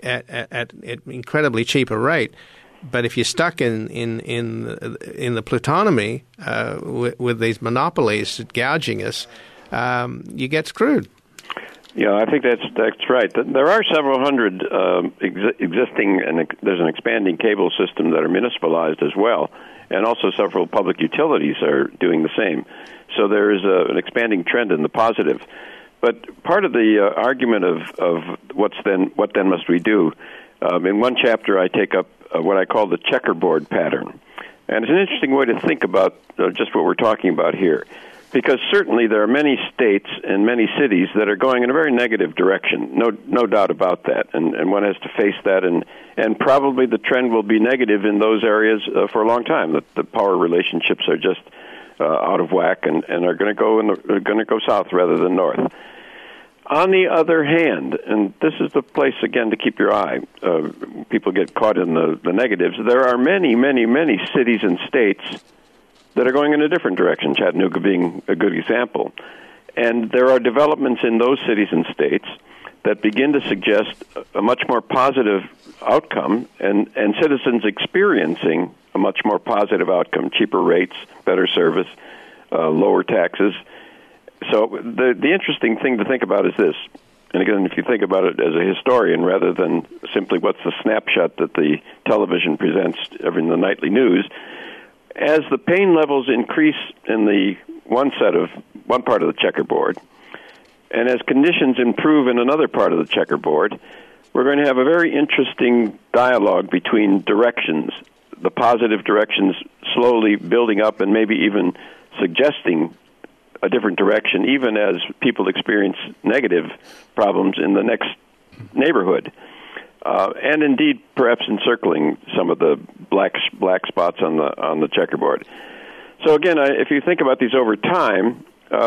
incredibly cheaper rate. But if you're stuck in the plutonomy with these monopolies gouging us, you get screwed.
Yeah, I think that's right. There are several hundred existing, and there's an expanding cable system that are municipalized as well, and also several public utilities are doing the same. So there is an expanding trend in the positive. But part of the argument of what then must we do? In one chapter, I take up what I call the checkerboard pattern, and it's an interesting way to think about just what we're talking about here. Because certainly there are many states and many cities that are going in a very negative direction, no doubt about that, and one has to face that, and probably the trend will be negative in those areas for a long time. The power relationships are just out of whack and are going to go south rather than north. On the other hand, and this is the place again to keep your eye, people get caught in the negatives. There are many, many, many cities and states that are going in a different direction, Chattanooga being a good example. And there are developments in those cities and states that begin to suggest a much more positive outcome and citizens experiencing a much more positive outcome, cheaper rates, better service, lower taxes. So the interesting thing to think about is this, and again, if you think about it as a historian rather than simply what's the snapshot that the television presents in the nightly news, as the pain levels increase in the one part of the checkerboard, and as conditions improve in another part of the checkerboard, we're going to have a very interesting dialogue between directions, the positive directions slowly building up and maybe even suggesting a different direction, even as people experience negative problems in the next neighborhood. And indeed, perhaps encircling some of the black spots on the checkerboard. So again, if you think about these over time,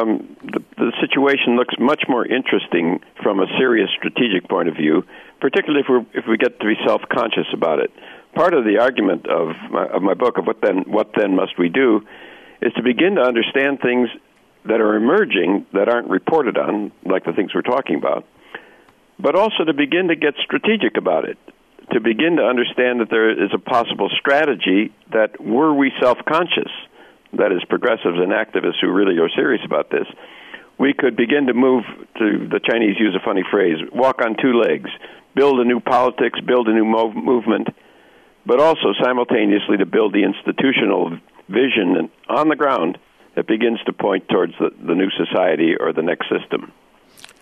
the situation looks much more interesting from a serious strategic point of view, particularly if we get to be self-conscious about it. Part of the argument of my book of what then must we do is to begin to understand things that are emerging that aren't reported on, like the things we're talking about, but also to begin to get strategic about it, to begin to understand that there is a possible strategy that were we self-conscious, that is progressives and activists who really are serious about this, we could begin to move to, the Chinese use a funny phrase, walk on two legs, build a new politics, build a new movement, but also simultaneously to build the institutional vision on the ground that begins to point towards the new society or the next system.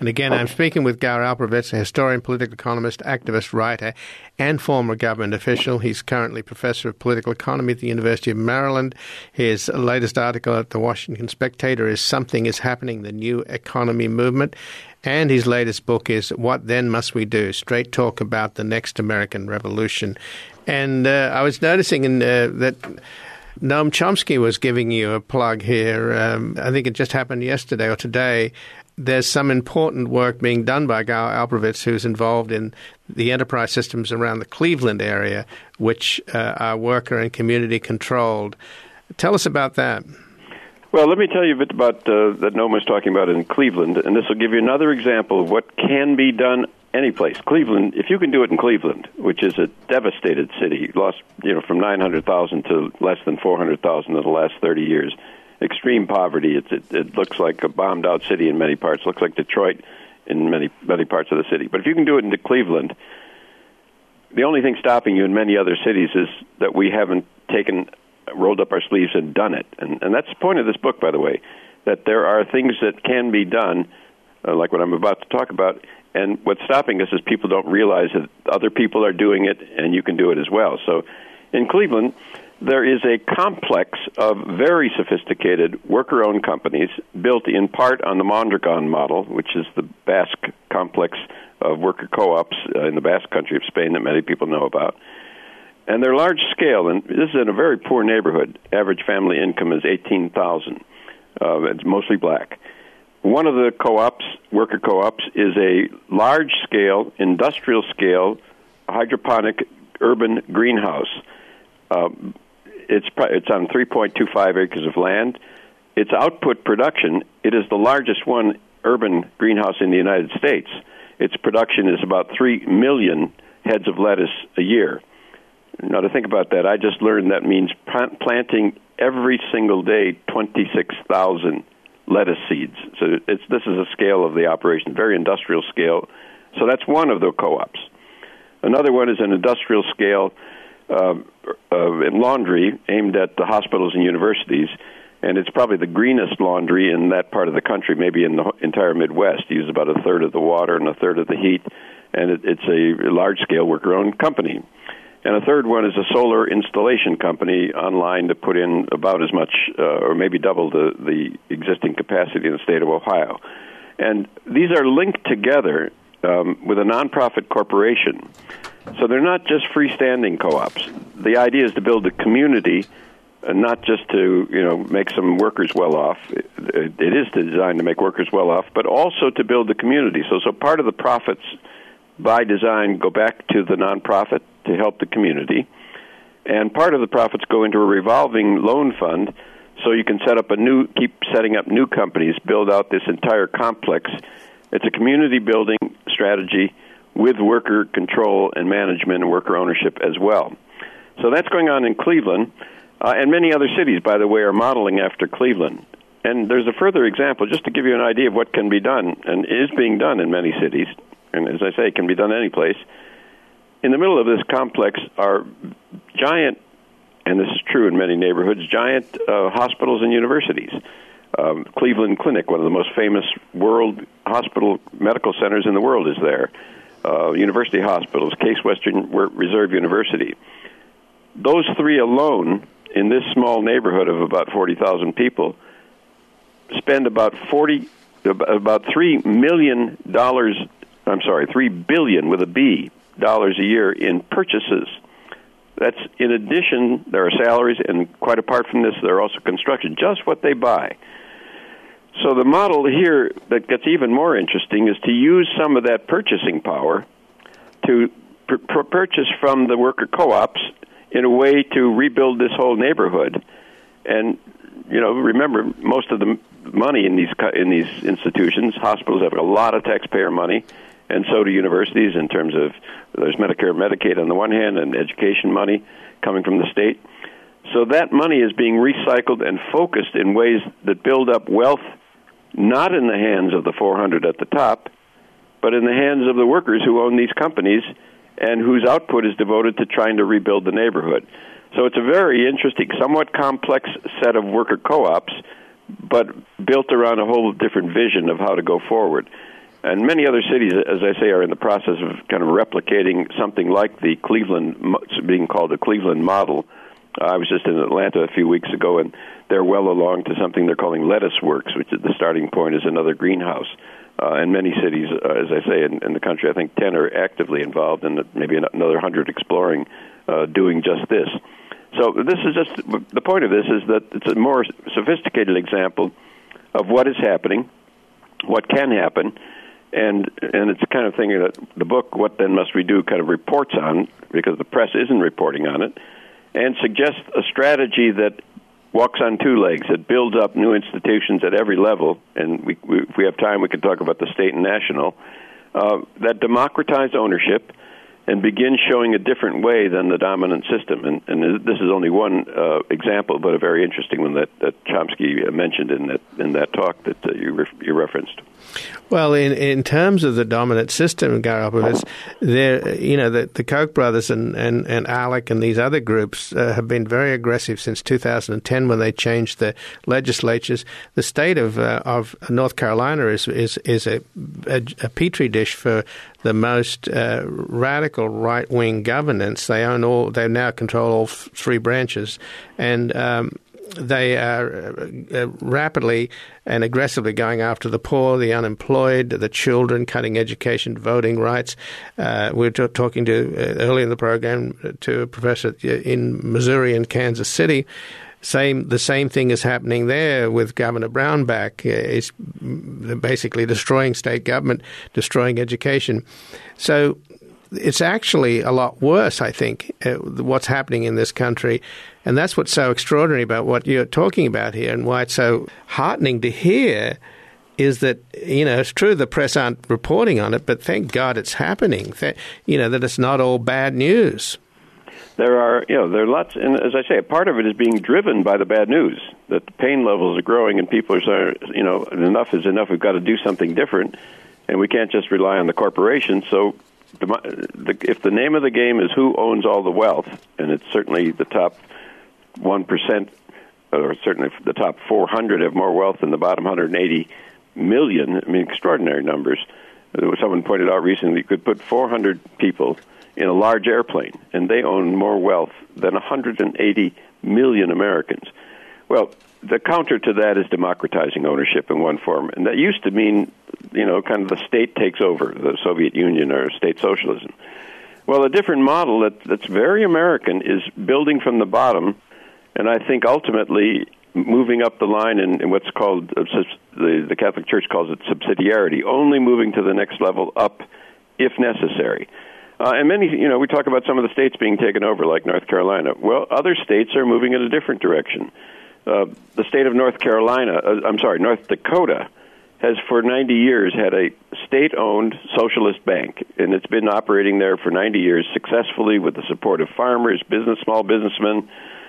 And again, I'm speaking with Gar Alperovitz, a historian, political economist, activist, writer, and former government official. He's currently professor of political economy at the University of Maryland. His latest article at the Washington Spectator is Something is Happening, the New Economy Movement. And his latest book is What Then Must We Do? Straight Talk About the Next American Revolution. And I was noticing that Noam Chomsky was giving you a plug here. I think it just happened yesterday or today. There's some important work being done by Gar Alperovitz, who's involved in the enterprise systems around the Cleveland area, which are worker and community controlled. Tell us about that.
Well, let me tell you a bit about that Noam was talking about in Cleveland, and this will give you another example of what can be done any place. Cleveland, if you can do it in Cleveland, which is a devastated city, lost from 900,000 to less than 400,000 in the last 30 years, extreme poverty. It looks like a bombed-out city in many parts. It looks like Detroit in many parts of the city. But if you can do it into Cleveland, the only thing stopping you in many other cities is that we haven't rolled up our sleeves and done it. And that's the point of this book, by the way, that there are things that can be done, like what I'm about to talk about, and what's stopping us is people don't realize that other people are doing it, and you can do it as well. So in Cleveland, there is a complex of very sophisticated worker-owned companies built in part on the Mondragon model, which is the Basque complex of worker co-ops in the Basque country of Spain that many people know about. And they're large scale, and this is in a very poor neighborhood. Average family income is $18,000. It's mostly black. One of the co-ops, worker co-ops, is a large-scale, industrial-scale, hydroponic urban greenhouse. It's on 3.25 acres of land. Its output production, it is the largest one urban greenhouse in the United States. Its production is about 3 million heads of lettuce a year. Now, to think about that, I just learned that means planting every single day 26,000 lettuce seeds. So this is a scale of the operation, very industrial scale. So that's one of the co-ops. Another one is an industrial scale laundry aimed at the hospitals and universities, and it's probably the greenest laundry in that part of the country, maybe in the entire Midwest. It uses about a third of the water and a third of the heat, and it's a large-scale worker-owned company. And a third one is a solar installation company online to put in about as much, or maybe double the existing capacity in the state of Ohio. And these are linked together with a nonprofit corporation. So they're not just freestanding co-ops. The idea is to build a community, not just to make some workers well off. It is designed to make workers well off, but also to build the community. So part of the profits, by design, go back to the nonprofit to help the community, and part of the profits go into a revolving loan fund, so you can keep setting up new companies, build out this entire complex. It's a community building strategy with worker control and management and worker ownership as well. So that's going on in Cleveland, and many other cities, by the way, are modeling after Cleveland. And there's a further example, just to give you an idea of what can be done, and is being done in many cities, and as I say, it can be done any place. In the middle of this complex are giant, and this is true in many neighborhoods, giant hospitals and universities. Cleveland Clinic, one of the most famous world hospital medical centers in the world, is there. University hospitals, Case Western Reserve University. Those three alone, in this small neighborhood of about 40,000 people, spend about $3 billion with a B, dollars a year in purchases. That's in addition, there are salaries, and quite apart from this, there are also construction, just what they buy. So the model here that gets even more interesting is to use some of that purchasing power to purchase from the worker co-ops in a way to rebuild this whole neighborhood. And, remember, most of the money in these institutions, hospitals have a lot of taxpayer money, and so do universities in terms of there's Medicare and Medicaid on the one hand and education money coming from the state. So that money is being recycled and focused in ways that build up wealth, not in the hands of the 400 at the top, but in the hands of the workers who own these companies and whose output is devoted to trying to rebuild the neighborhood. So it's a very interesting, somewhat complex set of worker co-ops, but built around a whole different vision of how to go forward. And many other cities, as I say, are in the process of kind of replicating something like the Cleveland, being called the Cleveland model. I was just in Atlanta a few weeks ago, and they're well along to something they're calling Lettuce Works, which is the starting point is another greenhouse. And many cities, as I say, in the country, I think 10 are actively involved, and maybe another 100 exploring doing just this. So this is just, the point of this is that it's a more sophisticated example of what is happening, what can happen, and it's the kind of thing that the book, What Then Must We Do, kind of reports on, because the press isn't reporting on it, and suggests a strategy that walks on two legs. It builds up new institutions at every level, and if we have time, we can talk about the state and national, that democratize ownership and begin showing a different way than the dominant system. And this is only one example, but a very interesting one that Chomsky mentioned in that talk that you referenced.
Well, in terms of the dominant system, Garopovitz, the Koch brothers and ALEC and these other groups have been very aggressive since 2010 when they changed the legislatures. The state of North Carolina is a petri dish for the most radical right-wing governance. They now control all three branches, and they are rapidly and aggressively going after the poor, the unemployed, the children, cutting education, voting rights. We were talking to earlier in the program to a professor in Missouri and Kansas City. The same thing is happening there with Governor Brownback. It's basically destroying state government, destroying education. So it's actually a lot worse, I think, what's happening in this country. And that's what's so extraordinary about what you're talking about here, and why it's so heartening to hear is that, it's true the press aren't reporting on it, but thank God it's happening, that it's not all bad news.
There are lots, and as I say, a part of it is being driven by the bad news, that the pain levels are growing and people are saying, enough is enough, we've got to do something different, and we can't just rely on the corporations. So if the name of the game is who owns all the wealth, and it's certainly the top 1%, or certainly the top 400 have more wealth than the bottom 180 million, extraordinary numbers. Someone pointed out recently you could put 400 people in a large airplane, and they own more wealth than 180 million Americans. Well, the counter to that is democratizing ownership in one form, and that used to mean, kind of the state takes over, the Soviet Union or state socialism. Well, a different model that's very American is building from the bottom, and I think ultimately moving up the line in what's called, the Catholic Church calls it subsidiarity, only moving to the next level up if necessary. And many, we talk about some of the states being taken over, like North Carolina. Well, other states are moving in a different direction. The state of North Dakota has for 90 years had a state-owned socialist bank, and it's been operating there for 90 years successfully with the support of farmers, small businessmen,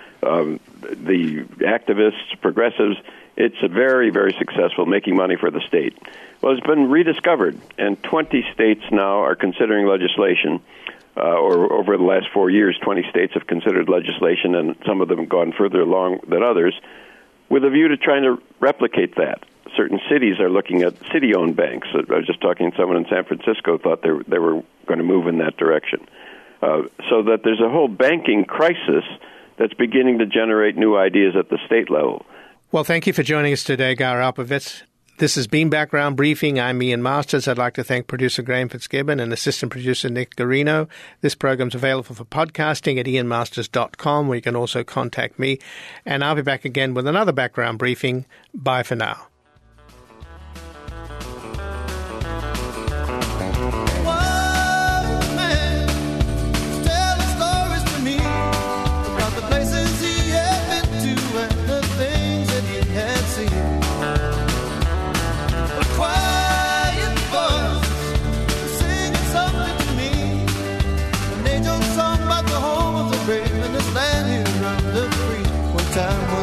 the activists, progressives. It's a very, very successful, making money for the state. Well, it's been rediscovered, and 20 states now are considering legislation, or over the last 4 years, 20 states have considered legislation, and some of them have gone further along than others, with a view to trying to replicate that. Certain cities are looking at city-owned banks. I was just talking to someone in San Francisco thought they were going to move in that direction. So that there's a whole banking crisis that's beginning to generate new ideas at the state level.
Well, thank you for joining us today, Garopovitz. This has been Background Briefing. I'm Ian Masters. I'd like to thank producer Graham Fitzgibbon and assistant producer Nick Garino. This program's available for podcasting at ianmasters.com, where you can also contact me. And I'll be back again with another Background Briefing. Bye for now.
Time